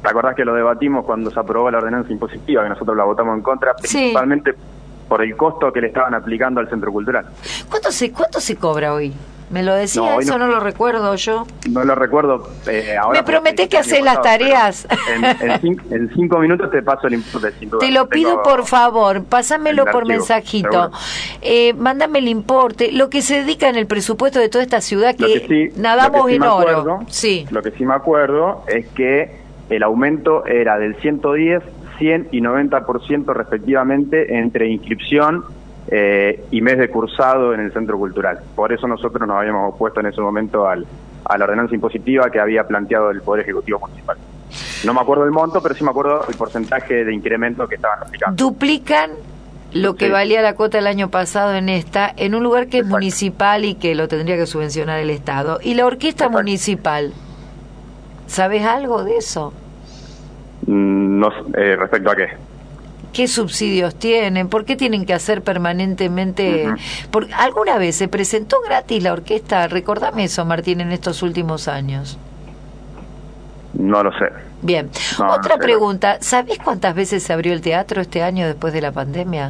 ¿te acordás que lo debatimos cuando se aprobó la ordenanza impositiva, que nosotros la votamos en contra, principalmente por el costo que le estaban aplicando al centro cultural? ¿Cuánto se cobra hoy? ¿Me lo decía? No, eso no lo recuerdo yo. No lo recuerdo. Ahora me prometés que haces las tareas. En 5 minutos te paso el importe. Te lo pido por favor, pásamelo por mensajito. Mándame el importe, lo que se dedica en el presupuesto de toda esta ciudad que nadamos en oro. Sí. Lo que sí me acuerdo es que el aumento era del 110, 100 y 90% respectivamente entre inscripción y mes de cursado en el centro cultural. Por eso nosotros nos habíamos opuesto en ese momento a la ordenanza impositiva que había planteado el Poder Ejecutivo Municipal. No me acuerdo el monto, pero sí me acuerdo el porcentaje de incremento que estaban aplicando. Duplican lo que valía la cuota el año pasado en un lugar que es municipal y que lo tendría que subvencionar el Estado. ¿Y la orquesta municipal? ¿Sabes algo de eso? No, ¿respecto a qué? ¿Qué subsidios tienen? ¿Por qué tienen que hacer permanentemente? Porque ¿alguna vez se presentó gratis la orquesta? Recordame eso, Martín, en estos últimos años. No lo sé. Bien. Otra pregunta. ¿Sabés cuántas veces se abrió el teatro este año después de la pandemia?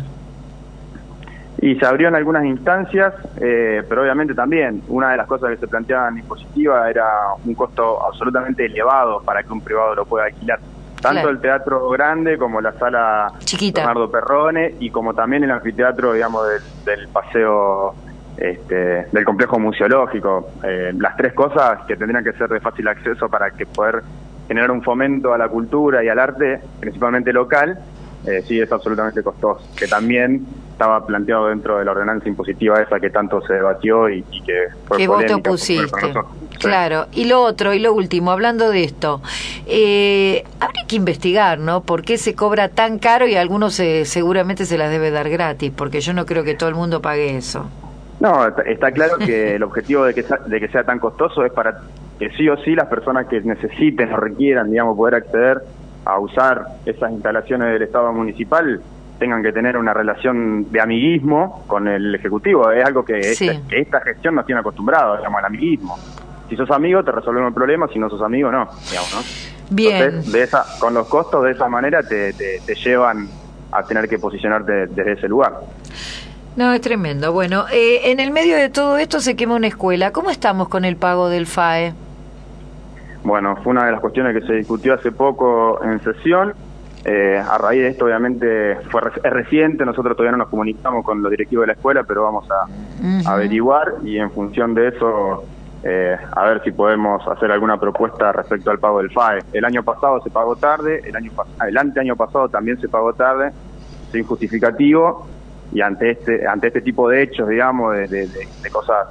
Y se abrió en algunas instancias, pero obviamente también una de las cosas que se planteaban impositiva era un costo absolutamente elevado para que un privado lo pueda alquilar. Tanto el teatro grande como la sala chiquita Bernardo Perrone y como también el anfiteatro, digamos, del paseo del complejo museológico. Las tres cosas que tendrían que ser de fácil acceso para que poder generar un fomento a la cultura y al arte, principalmente local, sí es absolutamente costoso, que también estaba planteado dentro de la ordenanza impositiva esa que tanto se debatió y que fue que polémica. Vos te opusiste. Claro, y lo otro, y lo último, hablando de esto, habría que investigar, ¿no? ¿Por qué se cobra tan caro y a algunos seguramente se las debe dar gratis? Porque yo no creo que todo el mundo pague eso. No, está claro que el objetivo de que sea tan costoso es para que sí o sí las personas que necesiten o requieran, digamos, poder acceder a usar esas instalaciones del Estado municipal tengan que tener una relación de amiguismo con el Ejecutivo. Es algo que esta gestión nos tiene acostumbrados, digamos, al amiguismo. Si sos amigo te resolvemos el problema, si no sos amigo no, digamos, ¿no? Bien. Entonces, con los costos de esa manera te llevan a tener que posicionarte desde ese lugar. No, es tremendo. Bueno, en el medio de todo esto se quema una escuela. ¿Cómo estamos con el pago del FAE? Bueno, fue una de las cuestiones que se discutió hace poco en sesión. A raíz de esto, obviamente, es reciente, nosotros todavía no nos comunicamos con los directivos de la escuela, pero vamos a averiguar y en función de eso, a ver si podemos hacer alguna propuesta respecto al pago del FAE. El año pasado se pagó tarde, el anteaño pasado también se pagó tarde, sin justificativo, y ante este tipo de hechos, digamos, de cosas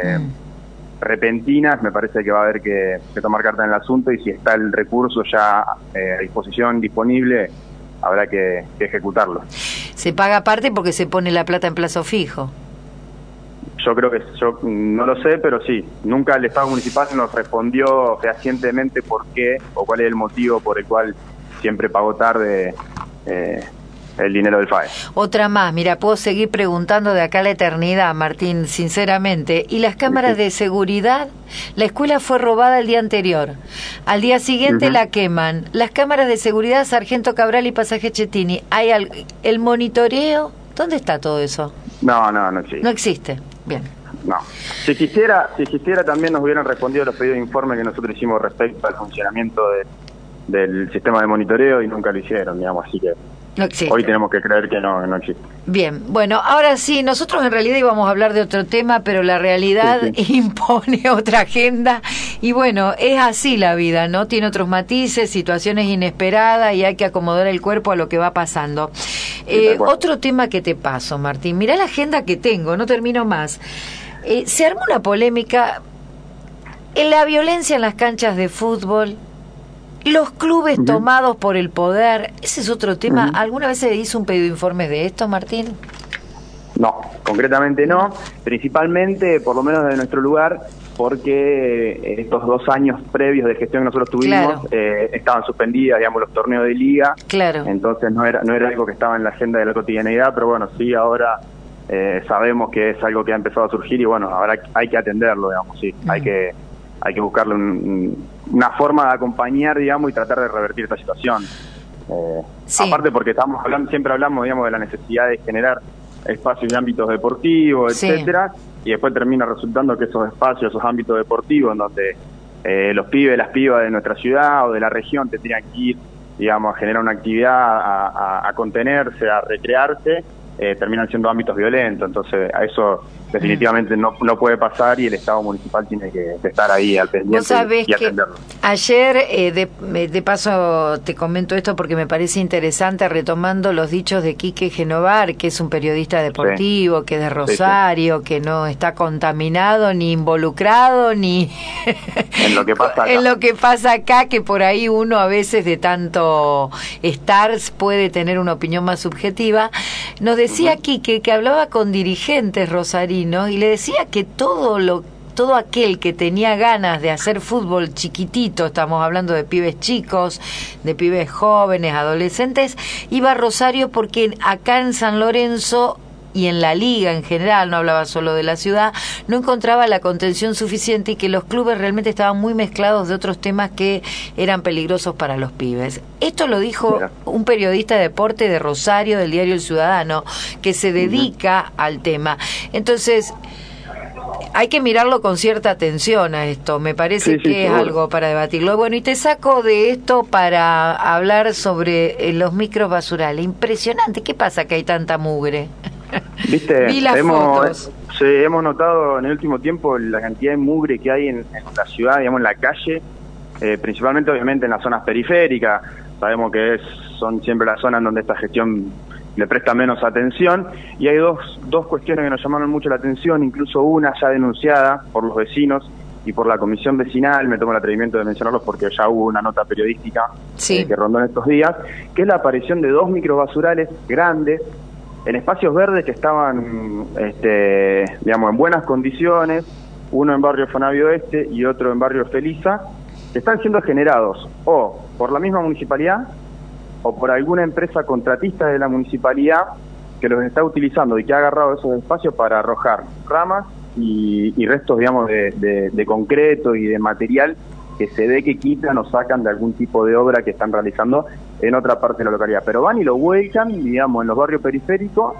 repentinas, me parece que va a haber que tomar carta en el asunto, y si está el recurso ya a disposición, disponible, habrá que ejecutarlo. ¿Se paga aparte porque se pone la plata en plazo fijo? Yo creo que, yo no lo sé, pero sí, nunca el Estado municipal nos respondió fehacientemente por qué o cuál es el motivo por el cual siempre pagó tarde el dinero del FAE. Otra más, mira, puedo seguir preguntando de acá a la eternidad, Martín, sinceramente. ¿Y las cámaras de seguridad? La escuela fue robada el día anterior. Al día siguiente la queman. Las cámaras de seguridad, Sargento Cabral y Pasaje Chetini. ¿Hay el monitoreo? ¿Dónde está todo eso? No existe. No existe. Bien. No. Si existiera también nos hubieran respondido los pedidos de informe que nosotros hicimos respecto al funcionamiento del sistema de monitoreo y nunca lo hicieron, digamos, así que no existe. Hoy tenemos que creer que no existe. Bien, bueno, ahora sí, nosotros en realidad íbamos a hablar de otro tema, pero la realidad impone otra agenda y bueno, es así la vida, ¿no? Tiene otros matices, situaciones inesperadas y hay que acomodar el cuerpo a lo que va pasando. Otro tema que te paso, Martín, mirá la agenda que tengo, no termino más. Se armó una polémica en la violencia en las canchas de fútbol, los clubes tomados por el poder, ese es otro tema. ¿Alguna vez se hizo un pedido de informes de esto, Martín? No, concretamente no, principalmente, por lo menos de nuestro lugar, porque estos 2 años previos de gestión que nosotros tuvimos estaban suspendidas, digamos, los torneos de liga, entonces no era algo que estaba en la agenda de la cotidianeidad, pero bueno, sí, ahora sabemos que es algo que ha empezado a surgir y bueno, ahora hay que atenderlo, digamos, sí, hay que buscarle una forma de acompañar, digamos, y tratar de revertir esta situación. Sí. Aparte porque siempre hablamos, digamos, de la necesidad de generar espacios y ámbitos deportivos, sí, etcétera, y después termina resultando que esos espacios, esos ámbitos deportivos en donde los pibes, las pibas de nuestra ciudad o de la región tendrían que ir, digamos, a generar una actividad, a contenerse, a recrearse, terminan siendo ámbitos violentos. Entonces a eso definitivamente no puede pasar, y el Estado municipal tiene que estar ahí al pendiente. Vos sabés y que atenderlo. Ayer, de paso te comento esto porque me parece interesante, retomando los dichos de Quique Genovar, que es un periodista deportivo, sí, que es de Rosario, sí, que no está contaminado ni involucrado ni en lo que pasa acá. En lo que pasa acá, que por ahí uno a veces de tanto estar puede tener una opinión más subjetiva. Nos decía Quique que hablaba con dirigentes rosarinos y le decía que todo aquel que tenía ganas de hacer fútbol chiquitito, estamos hablando de pibes chicos, de pibes jóvenes, adolescentes, iba a Rosario, porque acá en San Lorenzo y en la liga en general, no hablaba solo de la ciudad, no encontraba la contención suficiente, y que los clubes realmente estaban muy mezclados de otros temas que eran peligrosos para los pibes. Esto lo dijo un periodista de deporte de Rosario, del diario El Ciudadano, que se dedica al tema. Entonces, hay que mirarlo con cierta atención a esto, me parece que es algo para debatirlo. Bueno, y te saco de esto para hablar sobre los microbasurales. Impresionante, ¿qué pasa que hay tanta mugre? ¿Viste? Vi las fotos. Sí, hemos notado en el último tiempo la cantidad de mugre que hay en la ciudad, digamos, en la calle, principalmente obviamente en las zonas periféricas. Sabemos que son siempre las zonas donde esta gestión le presta menos atención, y hay dos cuestiones que nos llamaron mucho la atención, incluso una ya denunciada por los vecinos y por la comisión vecinal. Me tomo el atrevimiento de mencionarlos porque ya hubo una nota periodística que rondó en estos días, que es la aparición de 2 microbasurales grandes en espacios verdes que estaban, digamos, en buenas condiciones, uno en barrio Fonavio Oeste y otro en barrio Felisa, que están siendo generados o por la misma municipalidad o por alguna empresa contratista de la municipalidad que los está utilizando y que ha agarrado esos espacios para arrojar ramas y restos, digamos, de concreto y de material que se ve que quitan o sacan de algún tipo de obra que están realizando en otra parte de la localidad. Pero van y lo vuelcan, digamos, en los barrios periféricos,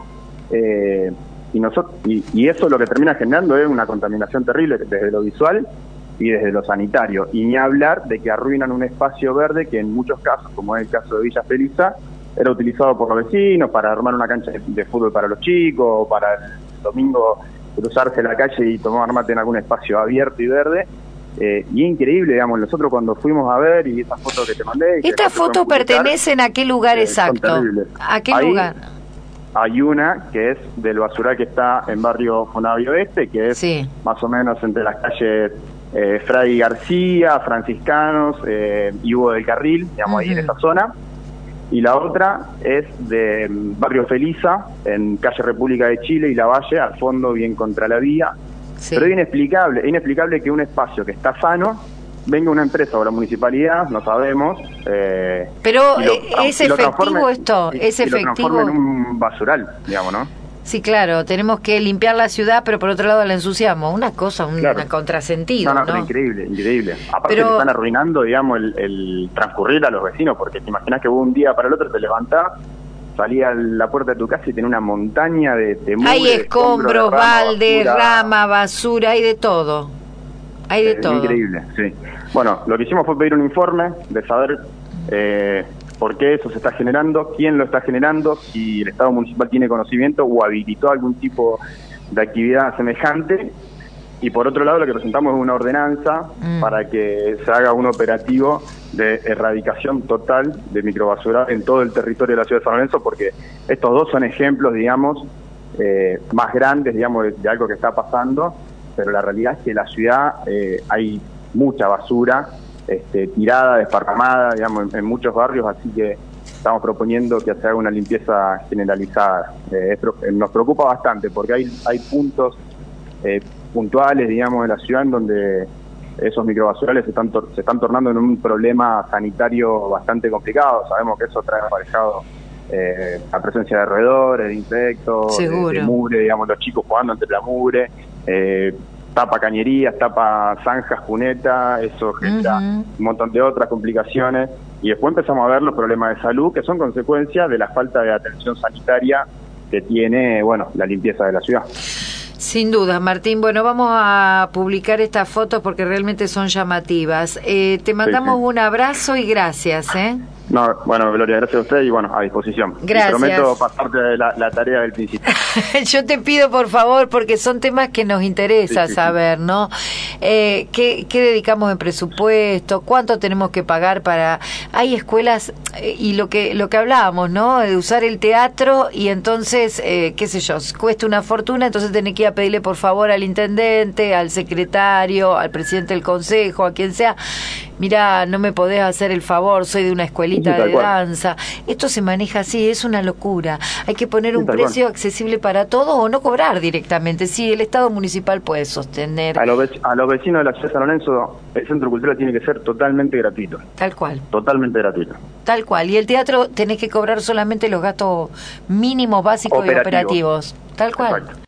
y eso lo que termina generando es una contaminación terrible desde lo visual y desde lo sanitario. Y ni hablar de que arruinan un espacio verde que en muchos casos, como es el caso de Villa Felisa, era utilizado por los vecinos para armar una cancha de fútbol para los chicos, o para el domingo cruzarse la calle y tomar mate en algún espacio abierto y verde. Y increíble, digamos, nosotros cuando fuimos a ver, y esas fotos que te mandé... ¿Estas fotos pertenecen a qué lugar exacto? ¿A qué lugar? Hay una que es del basural que está en barrio Fonavio Oeste, que es más o menos entre las calles Fray García, Franciscanos y Hugo del Carril, digamos, ahí en esa zona. Y la otra es de barrio Felisa, en calle República de Chile y Lavalle, al fondo, bien contra la vía. Pero es inexplicable que un espacio que está sano venga una empresa o la municipalidad, no sabemos. Pero ¿es efectivo esto? ¿Es efectivo? Lo transforma en un basural, digamos, ¿no? Sí, claro, tenemos que limpiar la ciudad, pero por otro lado la ensuciamos. Una cosa, un contrasentido, ¿no? Increíble. Aparte que están arruinando, digamos, el transcurrir a los vecinos, porque te imaginas que vos un día para el otro te levantás, salí a la puerta de tu casa y tenés una montaña de mugre, hay escombros, baldes, rama, basura, hay de todo. Hay de todo. Increíble, sí. Bueno, lo que hicimos fue pedir un informe de saber por qué eso se está generando, quién lo está generando, si el Estado municipal tiene conocimiento o habilitó algún tipo de actividad semejante. Y por otro lado, lo que presentamos es una ordenanza para que se haga un operativo de erradicación total de microbasura en todo el territorio de la ciudad de San Lorenzo, porque estos dos son ejemplos, digamos, más grandes, digamos, de algo que está pasando, pero la realidad es que en la ciudad hay mucha basura tirada, desparramada, digamos, en muchos barrios, así que estamos proponiendo que se haga una limpieza generalizada. Nos preocupa bastante porque hay puntos puntuales, digamos, de la ciudad en donde esos microbasurales se están tornando en un problema sanitario bastante complicado. Sabemos que eso trae aparejado la presencia de roedores, de insectos, de mugre, digamos, los chicos jugando entre la mugre, tapa cañerías, tapa zanjas, cuneta, eso genera un montón de otras complicaciones. Y después empezamos a ver los problemas de salud que son consecuencia de la falta de atención sanitaria que tiene, bueno, la limpieza de la ciudad. Sin duda, Martín. Bueno, vamos a publicar estas fotos porque realmente son llamativas. Te mandamos un abrazo y gracias, ¿eh? No, bueno, Gloria, gracias a usted y bueno, a disposición. Gracias. Y prometo pasarte la tarea del principio. Yo te pido, por favor, porque son temas que nos interesa saber, ¿no? ¿Qué dedicamos en presupuesto? ¿Cuánto tenemos que pagar para...? Hay escuelas, y lo que hablábamos, ¿no? De usar el teatro y entonces, qué sé yo, cuesta una fortuna, entonces tenés que ir a pedirle por favor al intendente, al secretario, al presidente del consejo, a quien sea. Mirá, no me podés hacer el favor, soy de una escuelita de danza. Esto se maneja así, es una locura. Hay que poner un precio accesible para todos o no cobrar directamente. Sí, el Estado municipal puede sostener. A los vecinos de la ciudad de San Lorenzo, el Centro Cultural tiene que ser totalmente gratuito. Tal cual. Totalmente gratuito. Tal cual. Y el teatro tenés que cobrar solamente los gastos mínimos, básicos y operativos. Tal cual. Exacto.